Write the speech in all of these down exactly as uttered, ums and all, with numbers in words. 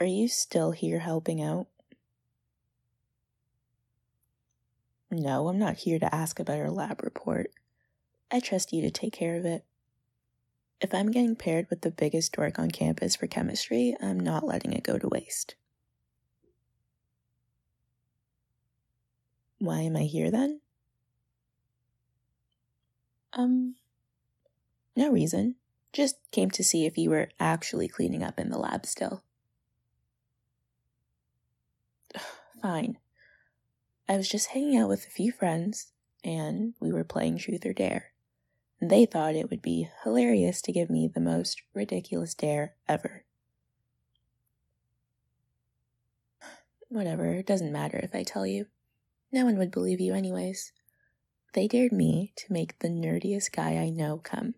Are you still here helping out? No, I'm not here to ask about our lab report. I trust you to take care of it. If I'm getting paired with the biggest dork on campus for chemistry, I'm not letting it go to waste. Why am I here then? Um, no reason. Just came to see if you were actually cleaning up in the lab still. Fine. I was just hanging out with a few friends, and we were playing Truth or Dare. They thought it would be hilarious to give me the most ridiculous dare ever. Whatever, it doesn't matter if I tell you. No one would believe you anyways. They dared me to make the nerdiest guy I know come.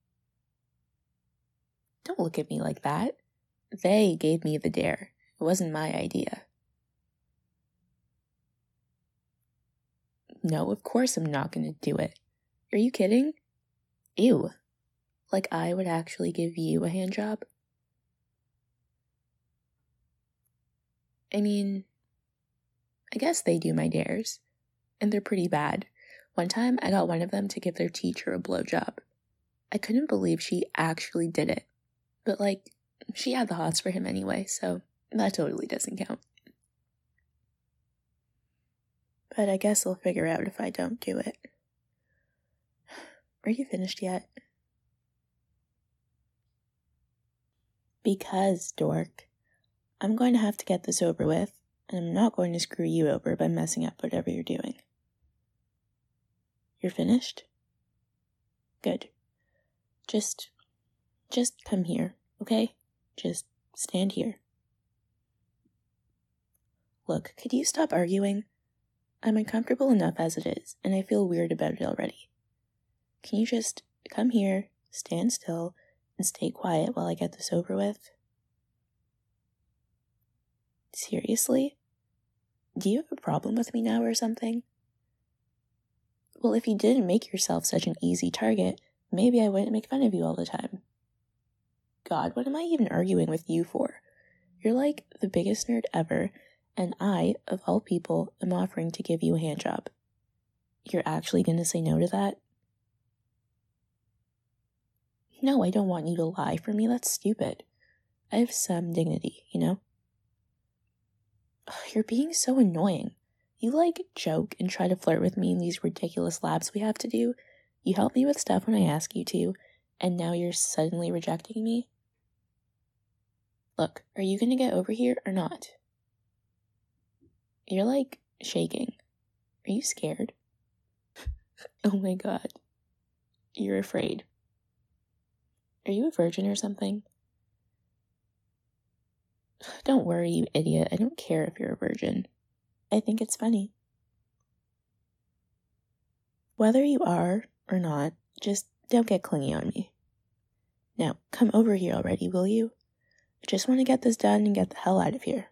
Don't look at me like that. They gave me the dare. It wasn't my idea. No, of course I'm not going to do it. Are you kidding? Ew. Like I would actually give you a hand job? I mean, I guess they do my dares. And they're pretty bad. One time I got one of them to give their teacher a blowjob. I couldn't believe she actually did it. But like, she had the hots for him anyway, so that totally doesn't count. But I guess I'll figure out if I don't do it. Are you finished yet? Because, dork, I'm going to have to get this over with, and I'm not going to screw you over by messing up whatever you're doing. You're finished? Good. Just, just come here, okay? Just stand here. Look, could you stop arguing? I'm uncomfortable enough as it is, and I feel weird about it already. Can you just come here, stand still, and stay quiet while I get this over with? Seriously? Do you have a problem with me now or something? Well, if you didn't make yourself such an easy target, maybe I wouldn't make fun of you all the time. God, what am I even arguing with you for? You're like the biggest nerd ever, and I, of all people, am offering to give you a handjob. You're actually going to say no to that? No, I don't want you to lie for me. That's stupid. I have some dignity, you know? Ugh, you're being so annoying. You, like, joke and try to flirt with me in these ridiculous labs we have to do. You help me with stuff when I ask you to, and now you're suddenly rejecting me? Look, are you gonna get over here or not? You're, like, shaking. Are you scared? Oh my god. You're afraid. Are you a virgin or something? Don't worry, you idiot. I don't care if you're a virgin. I think it's funny. Whether you are or not, just don't get clingy on me. Now, come over here already, will you? I just want to get this done and get the hell out of here.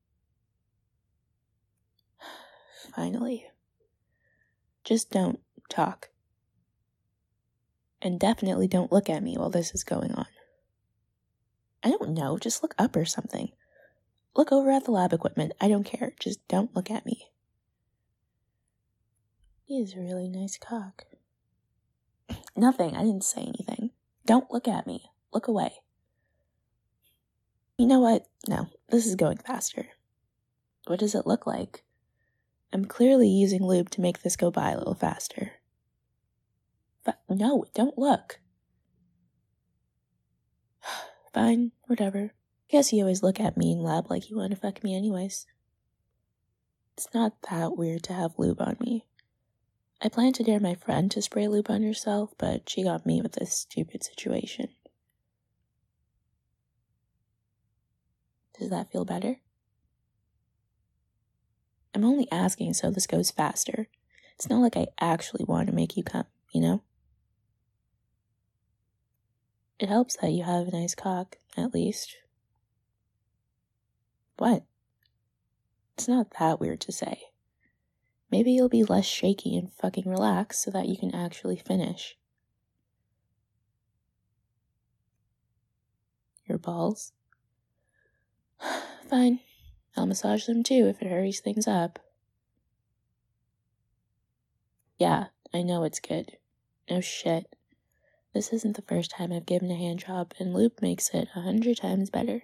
Finally. Just don't talk. And definitely don't look at me while this is going on. I don't know, just look up or something. Look over at the lab equipment, I don't care, just don't look at me. He is a really nice cock. Nothing, I didn't say anything. Don't look at me, look away. You know what? No, this is going faster. What does it look like? I'm clearly using lube to make this go by a little faster. But no, don't look. Fine, whatever. Guess you always look at me in lab like you want to fuck me anyways. It's not that weird to have lube on me. I planned to dare my friend to spray lube on herself, but she got me with this stupid situation. Does that feel better? I'm only asking so this goes faster. It's not like I actually want to make you come, you know? It helps that you have a nice cock, at least. What? It's not that weird to say. Maybe you'll be less shaky and fucking relaxed so that you can actually finish. Your balls? Fine. I'll massage them too if it hurries things up. Yeah, I know it's good. No shit. This isn't the first time I've given a hand job, and Loop makes it a hundred times better.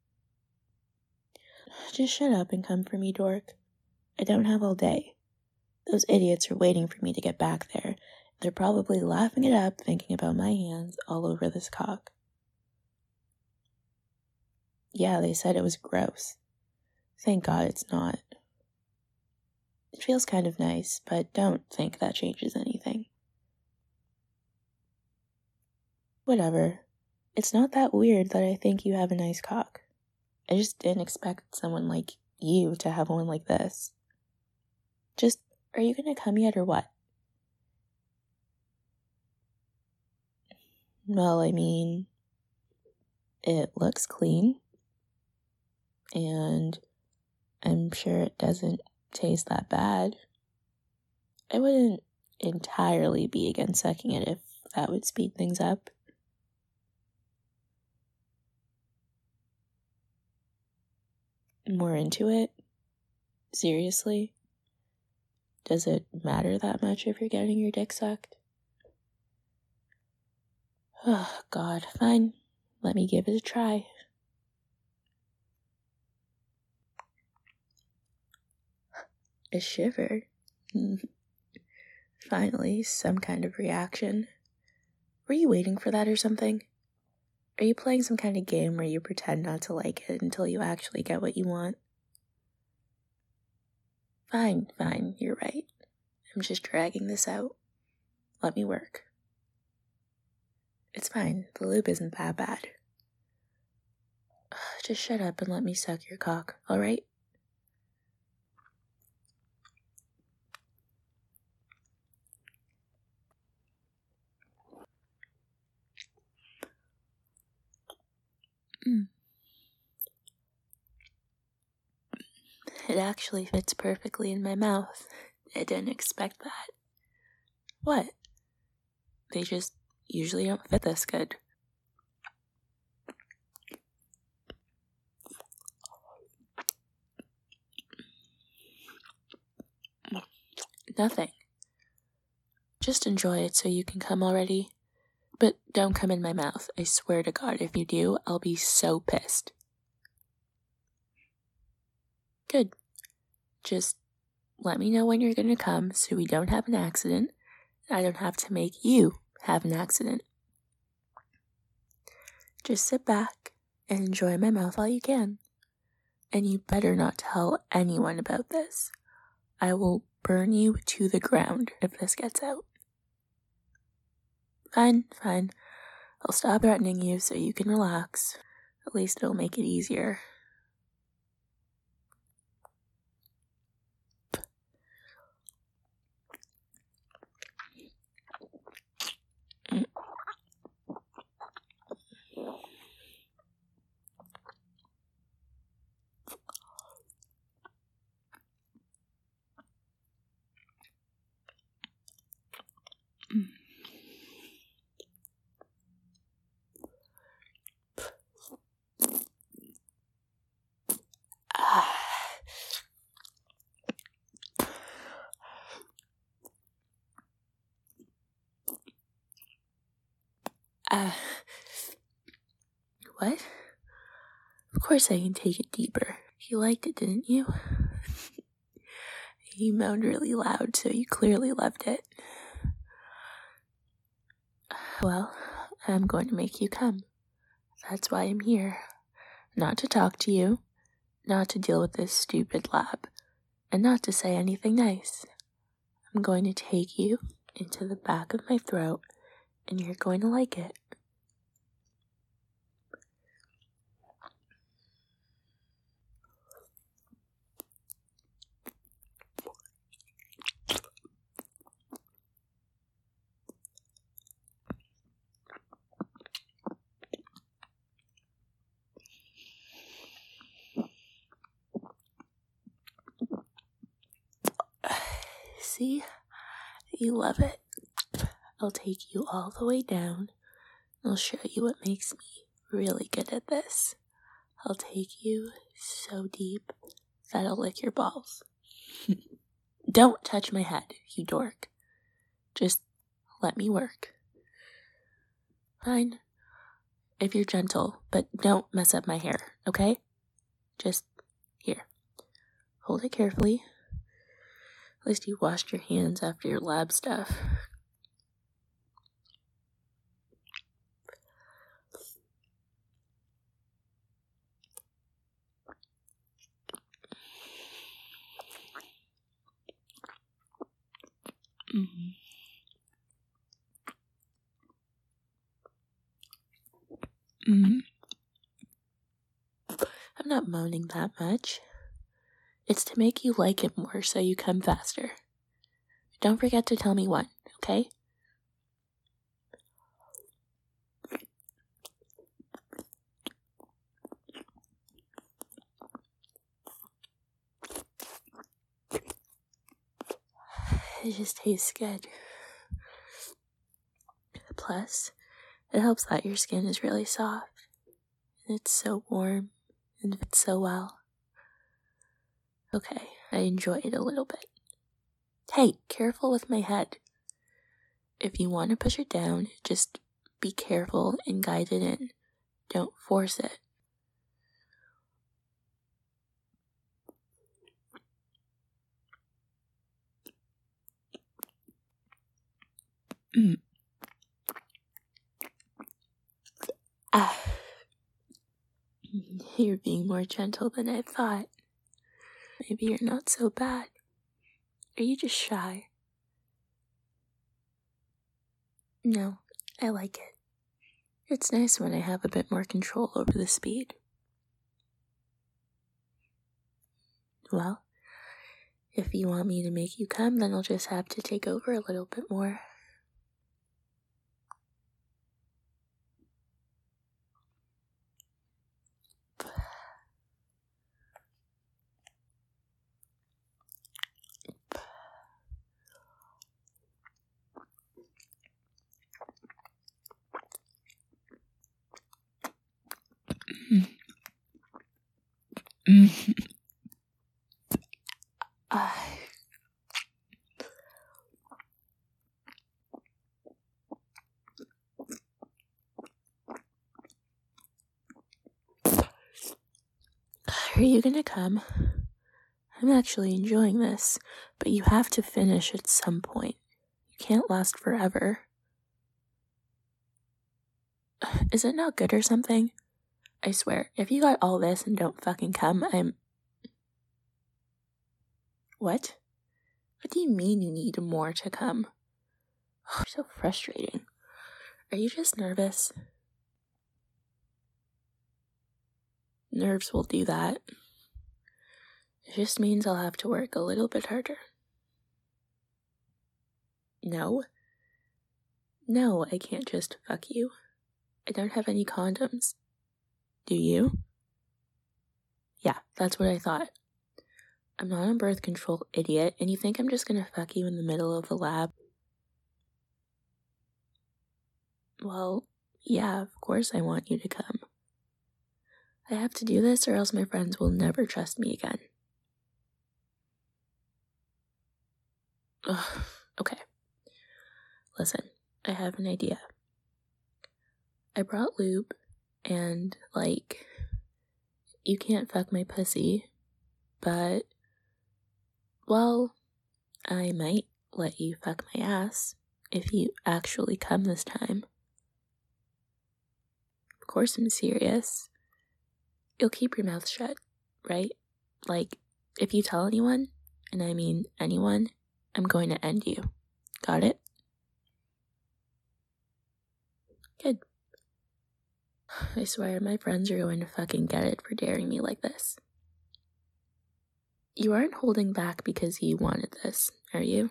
Just shut up and come for me, dork. I don't have all day. Those idiots are waiting for me to get back there. They're probably laughing it up, thinking about my hands all over this cock. Yeah, they said it was gross. Thank God it's not. It feels kind of nice, but don't think that changes anything. Whatever. It's not that weird that I think you have a nice cock. I just didn't expect someone like you to have one like this. Just, are you gonna come yet or what? Well, I mean, it looks clean. And I'm sure it doesn't taste that bad. I wouldn't entirely be against sucking it if that would speed things up. More into it? Seriously? Does it matter that much if you're getting your dick sucked? Oh, God, fine. Let me give it a try. A shiver? Finally, some kind of reaction. Were you waiting for that or something? Are you playing some kind of game where you pretend not to like it until you actually get what you want? Fine, fine, you're right. I'm just dragging this out. Let me work. It's fine, the lube isn't that bad. Just shut up and let me suck your cock, alright? Mm. It actually fits perfectly in my mouth. I didn't expect that. What? They just usually don't fit this good. Nothing. Just enjoy it so you can come already. But don't come in my mouth. I swear to God, if you do, I'll be so pissed. Good. Just let me know when you're gonna come so we don't have an accident. I don't have to make you have an accident. Just sit back and enjoy my mouth while you can. And you better not tell anyone about this. I will burn you to the ground if this gets out. Fine, fine. I'll stop threatening you so you can relax. At least it'll make it easier. Uh, what? Of course I can take it deeper. You liked it, didn't you? You moaned really loud, so you clearly loved it. Well, I'm going to make you come. That's why I'm here. Not to talk to you, not to deal with this stupid lab, and not to say anything nice. I'm going to take you into the back of my throat, and you're going to like it. See? You love it. I'll take you all the way down. I'll show you what makes me really good at this. I'll take you so deep that I'll lick your balls. Don't touch my head, you dork. Just let me work. Fine. If you're gentle, but don't mess up my hair, okay? Just here. Hold it carefully. At least you washed your hands after your lab stuff. Mm-hmm. Mm-hmm. I'm not moaning that much. It's to make you like it more so you come faster. Don't forget to tell me when, okay? It just tastes good. Plus, it helps that your skin is really soft. And it's so warm and fits so well. Okay, I enjoy it a little bit. Hey, careful with my head. If you want to push it down, just be careful and guide it in. Don't force it. Mm. Ah. You're being more gentle than I thought. Maybe you're not so bad. Are you just shy? No, I like it. It's nice when I have a bit more control over the speed. Well, if you want me to make you come, then I'll just have to take over a little bit more. Mm-hmm. uh, Are you gonna come? I'm actually enjoying this, but you have to finish at some point. You can't last forever. Is it not good or something? I swear, if you got all this and don't fucking come, I'm... What? What do you mean you need more to come? Oh, so frustrating. Are you just nervous? Nerves will do that. It just means I'll have to work a little bit harder. No? No, I can't just fuck you. I don't have any condoms. Do you? Yeah, that's what I thought. I'm not on birth control, idiot, and you think I'm just gonna fuck you in the middle of the lab? Well, yeah, of course I want you to come. I have to do this or else my friends will never trust me again. Ugh, okay. Listen, I have an idea. I brought lube, and, like, you can't fuck my pussy, but, well, I might let you fuck my ass if you actually come this time. Of course I'm serious. You'll keep your mouth shut, right? Like, if you tell anyone, and I mean anyone, I'm going to end you. Got it? Good. I swear, my friends are going to fucking get it for daring me like this. You aren't holding back because you wanted this, are you?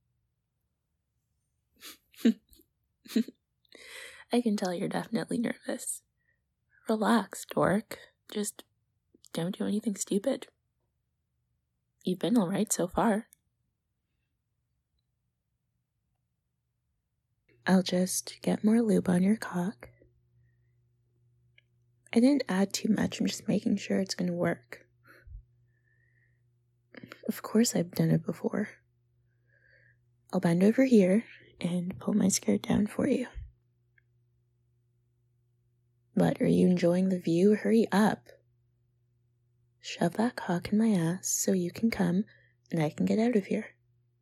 I can tell you're definitely nervous. Relax, dork. Just don't do anything stupid. You've been alright so far. I'll just get more lube on your cock. I didn't add too much, I'm just making sure it's gonna work. Of course I've done it before. I'll bend over here and pull my skirt down for you. But are you enjoying the view? Hurry up. Shove that cock in my ass so you can come and I can get out of here.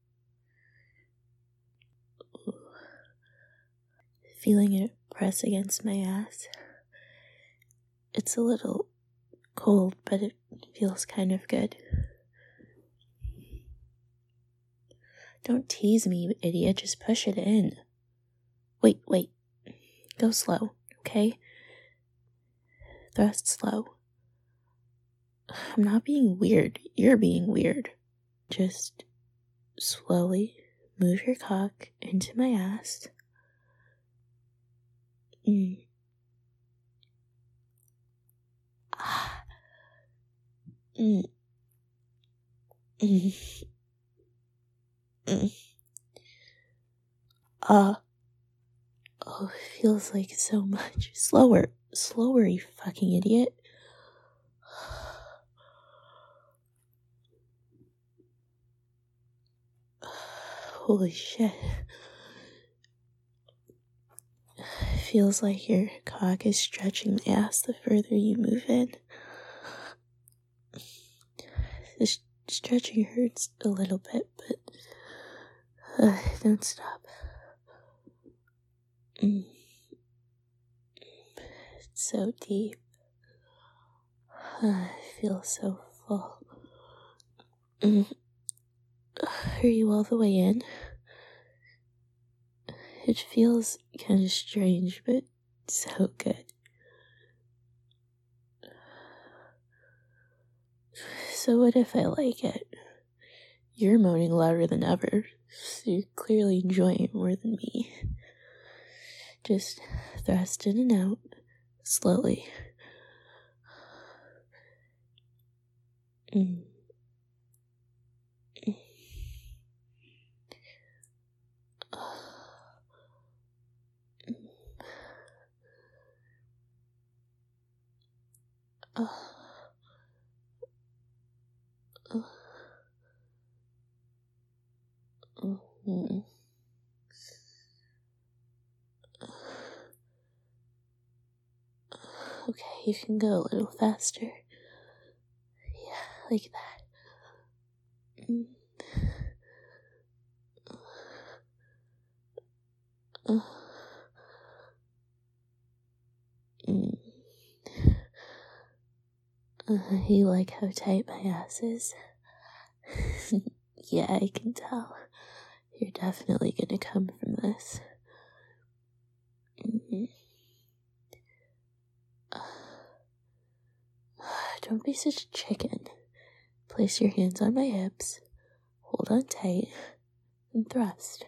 Ooh. Feeling it press against my ass. It's a little cold, but it feels kind of good. Don't tease me, you idiot. Just push it in. Wait, wait. Go slow, okay? Thrust slow. I'm not being weird. You're being weird. Just slowly move your cock into my ass. Mm. Ah. Mm. Mm. Mm. Uh. Oh, it feels like so much. Slower. Slower, you fucking idiot. Holy shit. It feels like your cock is stretching my ass the further you move in. The stretching hurts a little bit, but uh, don't stop. Mm. It's so deep. Uh, I feel so full. Mm. Are you all the way in? It feels kind of strange, but so good. So what if I like it? You're moaning louder than ever, so you're clearly enjoying it more than me. Just thrust in and out, slowly. Mm. Uh, uh, mm-hmm. Okay, you can go a little faster. Yeah, like that. Mm. Uh, mm. Uh, you like how tight my ass is? Yeah, I can tell. You're definitely gonna come from this. Mm-hmm. Uh, don't be such a chicken. Place your hands on my hips, hold on tight, and thrust.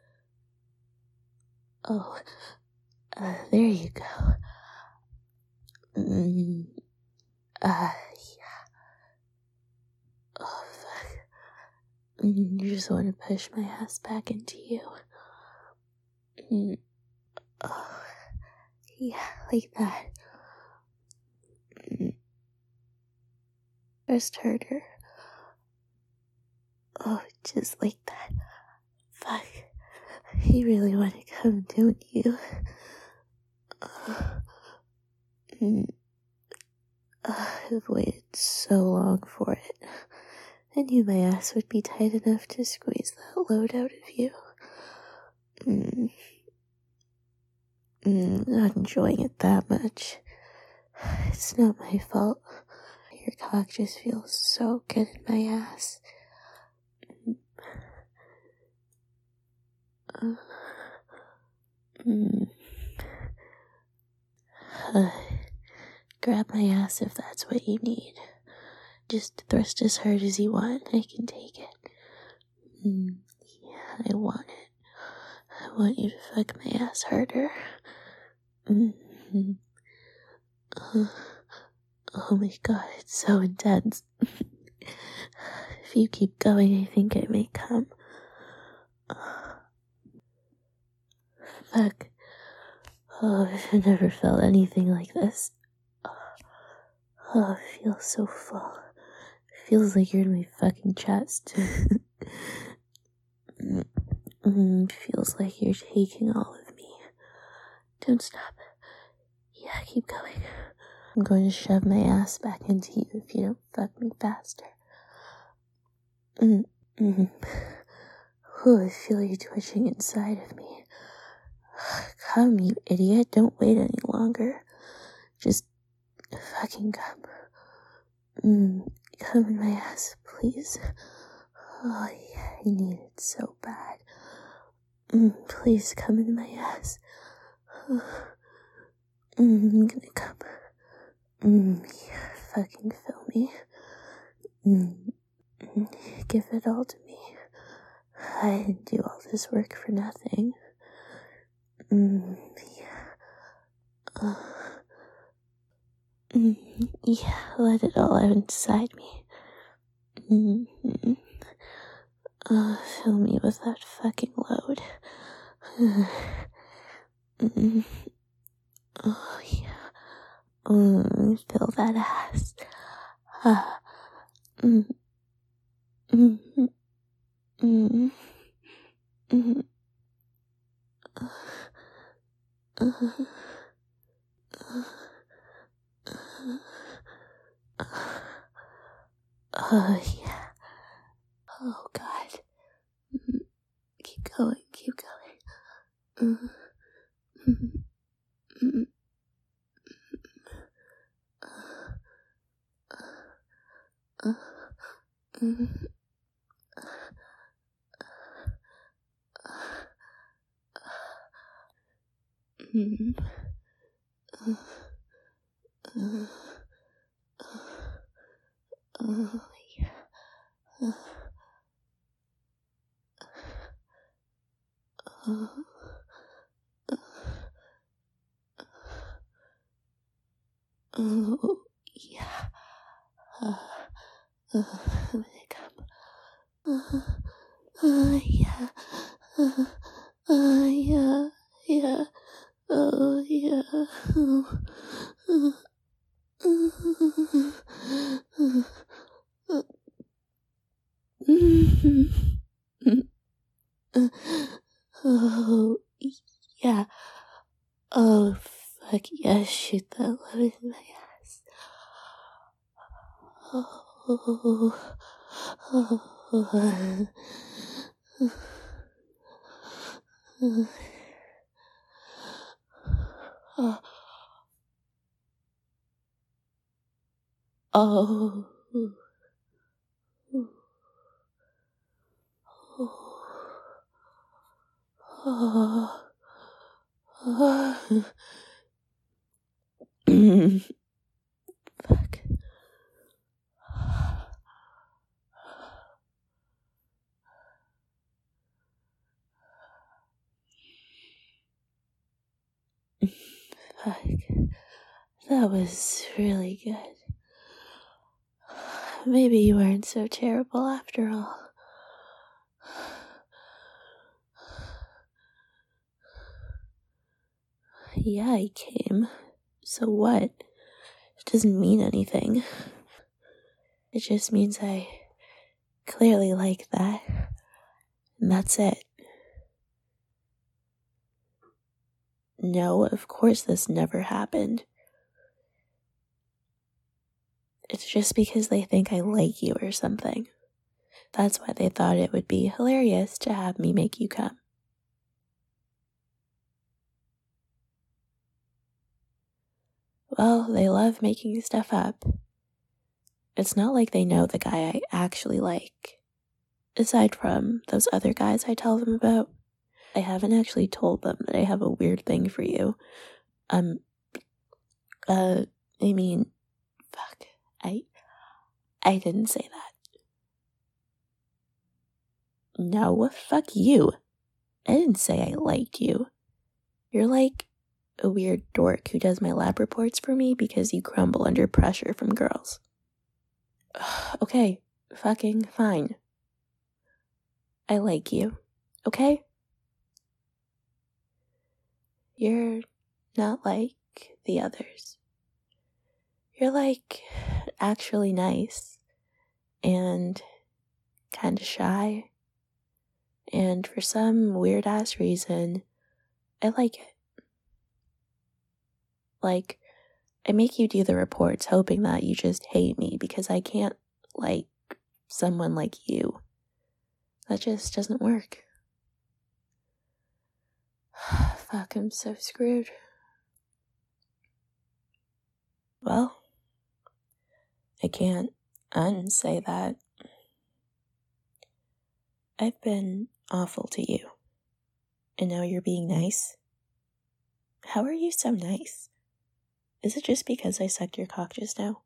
Oh, uh, there you go. Mm, uh, yeah. Oh, fuck. Mm, you just want to push my ass back into you. Mm, oh, yeah, like that. Mm, just harder. Oh, just like that. Fuck. You really want to come, don't you? Uh, mm, uh, I've waited so long for it. I knew my ass would be tight enough to squeeze that load out of you. Mm. Mm, not enjoying it that much. It's not my fault. Your cock just feels so good in my ass. Mm. Uh, mm. Uh, grab my ass if that's what you need. Just thrust as hard as you want. I can take it. Mm, yeah, I want it. I want you to fuck my ass harder. Mm-hmm. Uh, oh my god, it's so intense. If you keep going, I think I may come. Uh, fuck. Oh, I've never felt anything like this. Oh, I feel so full. I feels like you're in my fucking chest. Mm, feels like you're taking all of me. Don't stop. Yeah, keep going. I'm going to shove my ass back into you if you don't fuck me faster. Mm, mm. Oh, I feel you twitching inside of me. Come, you idiot. Don't wait any longer. Just fucking come. Mm, come in my ass, please. Oh, yeah, I need it so bad. Mm, please come in my ass. Mm, I'm gonna come. Mm, yeah, fucking fill me. Mm, mm, give it all to me. I didn't do all this work for nothing. Mm, yeah. Uh, mm, yeah, let it all out inside me. Mm-hmm. Uh, fill me with that fucking load. Mm, oh, yeah. Mm, fill that ass. Ah. Mm, mm, mm, mm, uh, uh, uh, oh, yeah. Oh, God. Mm, keep going, keep going. Mm, mm, mm, uh, uh, mm, mm, uh, uh, oh, yeah. Uh, oh, oh, yeah. Uh, uh, I'm gonna come. Uh, uh, yeah. Uh, uh, yeah. Yeah. Oh, yeah. Oh, uh, oh, yeah. Oh, fuck yeah, shoot that love in my ass. Oh, oh, oh, oh, oh, oh, fuck. Fuck. That was really good. Maybe you weren't so terrible after all. Yeah, I came. So what? It doesn't mean anything. It just means I clearly like that. And that's it. No, of course this never happened. It's just because they think I like you or something. That's why they thought it would be hilarious to have me make you come. Well, they love making stuff up. It's not like they know the guy I actually like. Aside from those other guys I tell them about, I haven't actually told them that I have a weird thing for you. Um, uh, I mean, fuck, I, I didn't say that. No, fuck you. I didn't say I liked you. You're like a weird dork who does my lab reports for me because you crumble under pressure from girls. Okay, fucking fine. I like you, okay? You're not like the others. You're like actually nice and kind of shy. And for some weird ass reason, I like it. Like, I make you do the reports hoping that you just hate me because I can't like someone like you. That just doesn't work. Fuck, I'm so screwed. Well, I can't unsay that. I've been awful to you. And now you're being nice? How are you so nice? Is it just because I sucked your cock just now?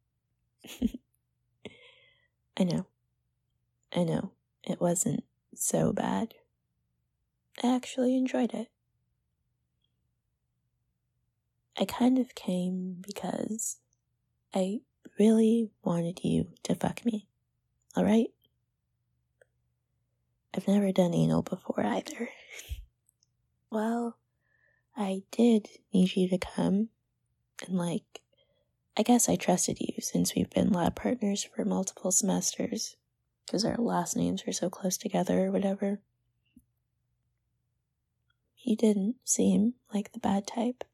I know. I know. It wasn't so bad. I actually enjoyed it. I kind of came because I really wanted you to fuck me. Alright? I've never done anal before either. Well, I did need you to come, and like, I guess I trusted you since we've been lab partners for multiple semesters, because our last names are so close together or whatever. You didn't seem like the bad type.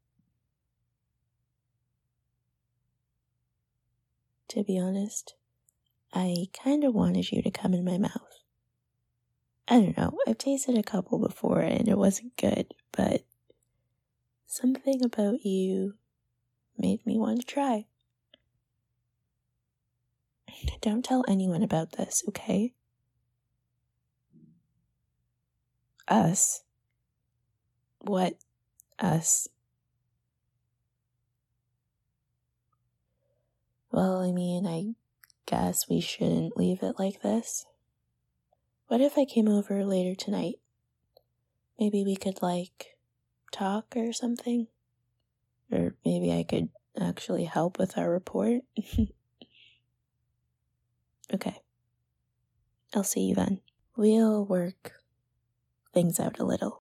To be honest, I kinda wanted you to come in my mouth. I don't know, I've tasted a couple before and it wasn't good, but something about you made me want to try. Don't tell anyone about this, okay? Us? What us? Well, I mean, I guess we shouldn't leave it like this. What if I came over later tonight? Maybe we could, like, talk or something? Or maybe I could actually help with our report? Okay. I'll see you then. We'll work things out a little.